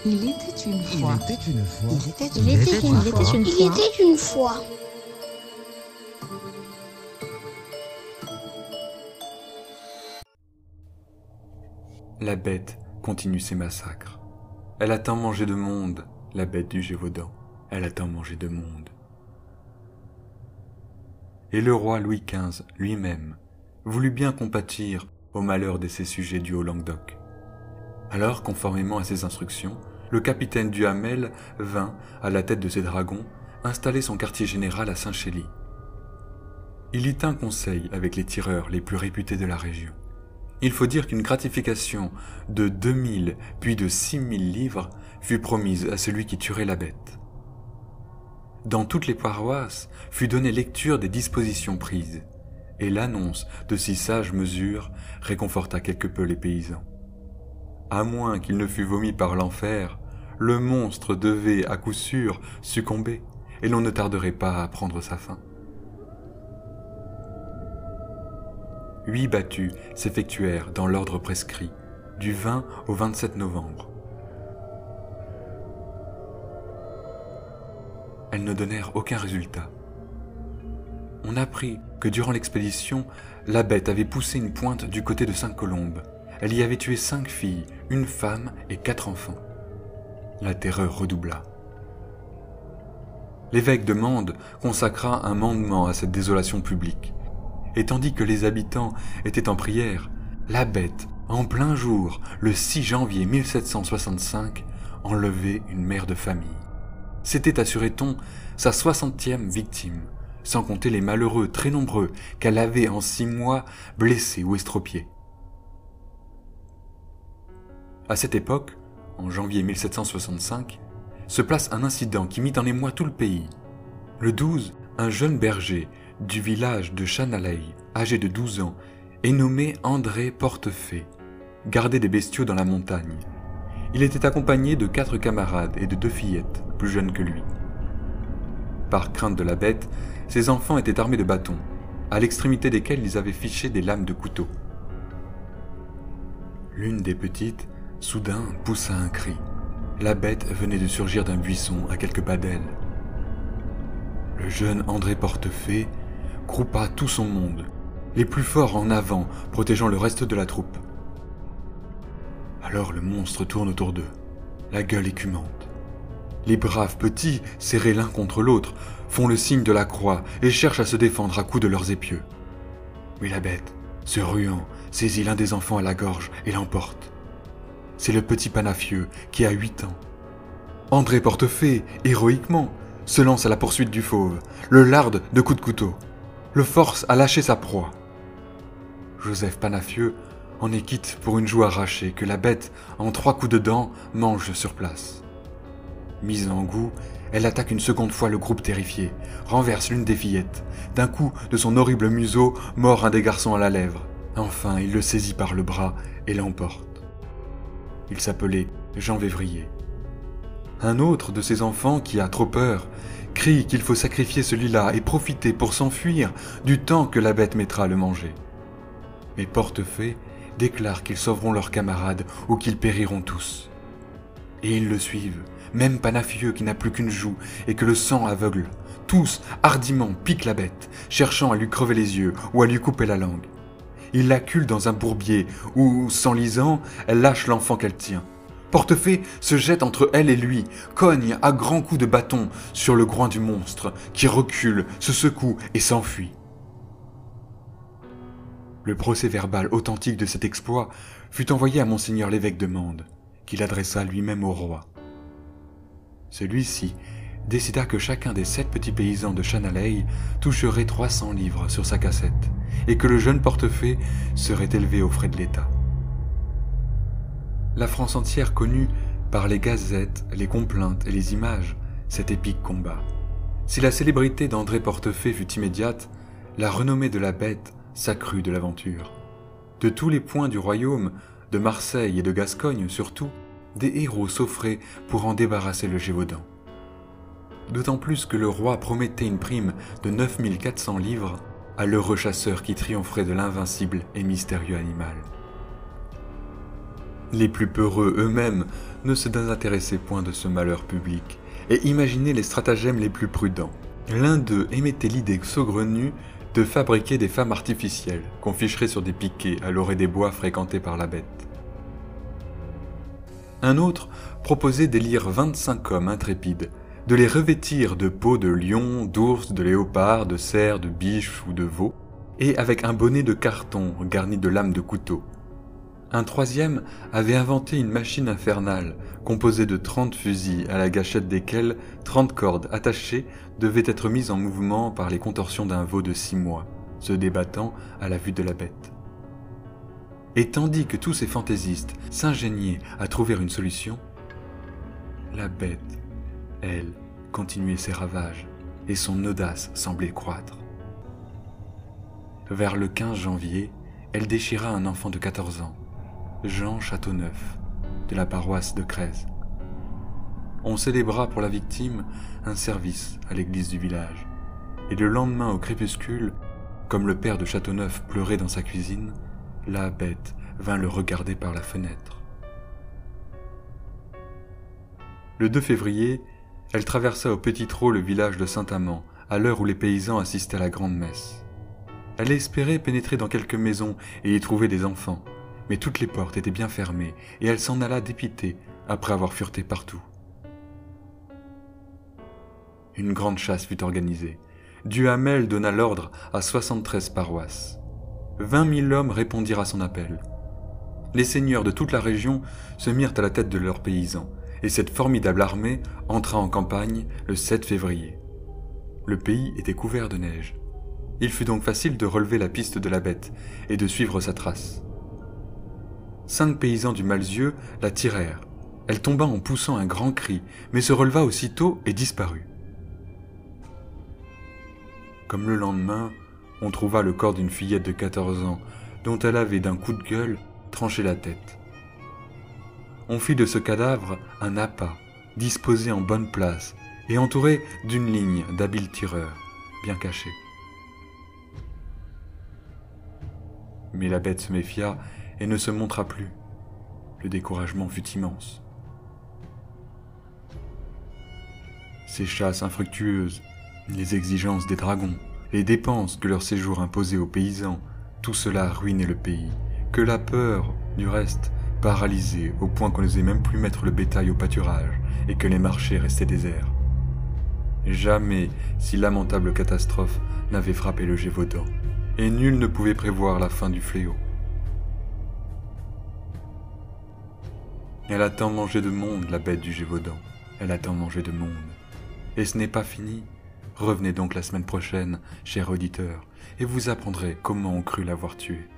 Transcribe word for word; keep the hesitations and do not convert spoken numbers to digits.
Il était une fois. Il était une fois. Il était Il une était fois. une Il était fois. une Il fois. était une fois. La bête continue ses massacres. Elle a tant mangé de monde, la bête du Gévaudan. Elle a tant mangé de monde. Et le roi Louis quinze, lui-même, voulut bien compatir au malheur de ses sujets du Haut-Languedoc. Alors, conformément à ses instructions, le capitaine Duhamel vint, à la tête de ses dragons, installer son quartier général à Saint-Chély. Il y tint conseil avec les tireurs les plus réputés de la région. Il faut dire qu'une gratification de deux mille puis de six mille livres fut promise à celui qui tuerait la bête. Dans toutes les paroisses fut donnée lecture des dispositions prises, et l'annonce de si sages mesures réconforta quelque peu les paysans. À moins qu'il ne fût vomi par l'enfer, le monstre devait à coup sûr succomber, et l'on ne tarderait pas à prendre sa fin. Huit battues s'effectuèrent dans l'ordre prescrit, du vingt au vingt-sept novembre. Elles ne donnèrent aucun résultat. On apprit que durant l'expédition, la bête avait poussé une pointe du côté de Sainte-Colombe. Elle y avait tué cinq filles, une femme et quatre enfants. La terreur redoubla. L'évêque de Mende consacra un mandement à cette désolation publique. Et tandis que les habitants étaient en prière, la bête, en plein jour, le six janvier mille sept cent soixante-cinq, enlevait une mère de famille. C'était, assurait-on, sa soixantième victime, sans compter les malheureux très nombreux qu'elle avait en six mois blessés ou estropiés. À cette époque, en janvier mille sept cent soixante-cinq, se place un incident qui mit en émoi tout le pays. Le douze, un jeune berger du village de Chanaleille, âgé de douze ans, est nommé André Portefait, gardait des bestiaux dans la montagne. Il était accompagné de quatre camarades et de deux fillettes, plus jeunes que lui. Par crainte de la bête, ses enfants étaient armés de bâtons, à l'extrémité desquels ils avaient fiché des lames de couteau. L'une des petites, soudain, poussa un cri. La bête venait de surgir d'un buisson à quelques pas d'elle. Le jeune André Portefait groupa tout son monde, les plus forts en avant, protégeant le reste de la troupe. Alors le monstre tourne autour d'eux, la gueule écumante. Les braves petits, serrés l'un contre l'autre, font le signe de la croix et cherchent à se défendre à coups de leurs épieux. Mais la bête, se ruant, saisit l'un des enfants à la gorge et l'emporte. C'est le petit Panafieux qui a huit ans. André Portefait, héroïquement, se lance à la poursuite du fauve, le larde de coups de couteau, le force à lâcher sa proie. Joseph Panafieux en est quitte pour une joue arrachée que la bête, en trois coups de dents, mange sur place. Mise en goût, elle attaque une seconde fois le groupe terrifié, renverse l'une des fillettes. D'un coup de son horrible museau, mord un des garçons à la lèvre. Enfin, il le saisit par le bras et l'emporte. Il s'appelait Jean Vévrier. Un autre de ses enfants, qui a trop peur, crie qu'il faut sacrifier celui-là et profiter pour s'enfuir du temps que la bête mettra à le manger. Mais Portefait déclare qu'ils sauveront leurs camarades ou qu'ils périront tous. Et ils le suivent, même Panafieux qui n'a plus qu'une joue et que le sang aveugle. Tous, hardiment, piquent la bête, cherchant à lui crever les yeux ou à lui couper la langue. Ils l'acculent dans un bourbier où, s'enlisant, elle lâche l'enfant qu'elle tient. Portefait se jette entre elle et lui, cogne à grands coups de bâton sur le groin du monstre, qui recule, se secoue et s'enfuit. Le procès-verbal authentique de cet exploit fut envoyé à Monseigneur l'évêque de Mende, qui l'adressa lui-même au roi. Celui-ci décida que chacun des sept petits paysans de Chanaleille toucherait trois cents livres sur sa cassette, et que le jeune Portefait serait élevé aux frais de l'État. La France entière connut, par les gazettes, les complaintes et les images, cet épique combat. Si la célébrité d'André Portefait fut immédiate, la renommée de la bête s'accrut de l'aventure. De tous les points du royaume, de Marseille et de Gascogne surtout, des héros s'offraient pour en débarrasser le Gévaudan. D'autant plus que le roi promettait une prime de neuf mille quatre cents livres à l'heureux chasseur qui triompherait de l'invincible et mystérieux animal. Les plus peureux eux-mêmes ne se désintéressaient point de ce malheur public, et imaginaient les stratagèmes les plus prudents. L'un d'eux émettait l'idée saugrenue de fabriquer des femmes artificielles qu'on ficherait sur des piquets à l'orée des bois fréquentés par la bête. Un autre proposait d'élire vingt-cinq hommes intrépides, de les revêtir de peaux de lion, d'ours, de léopard, de cerf, de biche ou de veau, et avec un bonnet de carton garni de lames de couteau. Un troisième avait inventé une machine infernale composée de trente fusils à la gâchette desquels trente cordes attachées devaient être mises en mouvement par les contorsions d'un veau de six mois, se débattant à la vue de la bête. Et tandis que tous ces fantaisistes s'ingéniaient à trouver une solution, la bête, elle, continuait ses ravages, et son audace semblait croître. Vers le quinze janvier, elle déchira un enfant de quatorze ans, Jean Châteauneuf, de la paroisse de Crèze. On célébra pour la victime un service à l'église du village, et le lendemain au crépuscule, comme le père de Châteauneuf pleurait dans sa cuisine, la bête vint le regarder par la fenêtre. Le deux février, elle traversa au petit trot le village de Saint-Amand, à l'heure où les paysans assistaient à la grande messe. Elle espérait pénétrer dans quelques maisons et y trouver des enfants, mais toutes les portes étaient bien fermées, et elle s'en alla dépitée après avoir fureté partout. Une grande chasse fut organisée. Duhamel donna l'ordre à soixante-treize paroisses. Vingt mille hommes répondirent à son appel. Les seigneurs de toute la région se mirent à la tête de leurs paysans, et cette formidable armée entra en campagne le sept février. Le pays était couvert de neige. Il fut donc facile de relever la piste de la bête et de suivre sa trace. Cinq paysans du Malzieu la tirèrent. Elle tomba en poussant un grand cri, mais se releva aussitôt et disparut. Comme le lendemain, on trouva le corps d'une fillette de quatorze ans, dont elle avait d'un coup de gueule tranché la tête. On fit de ce cadavre un appât, disposé en bonne place et entouré d'une ligne d'habiles tireurs, bien cachés. Mais la bête se méfia et ne se montra plus. Le découragement fut immense. Ces chasses infructueuses, les exigences des dragons, les dépenses que leur séjour imposait aux paysans, tout cela ruinait le pays, que la peur, du reste, paralysait au point qu'on n'osait même plus mettre le bétail au pâturage et que les marchés restaient déserts. Jamais si lamentable catastrophe n'avait frappé le Gévaudan, et nul ne pouvait prévoir la fin du fléau. Elle a tant mangé de monde, la bête du Gévaudan, elle a tant mangé de monde. Et ce n'est pas fini. Revenez donc la semaine prochaine, cher auditeur, et vous apprendrez comment on crut l'avoir tuée.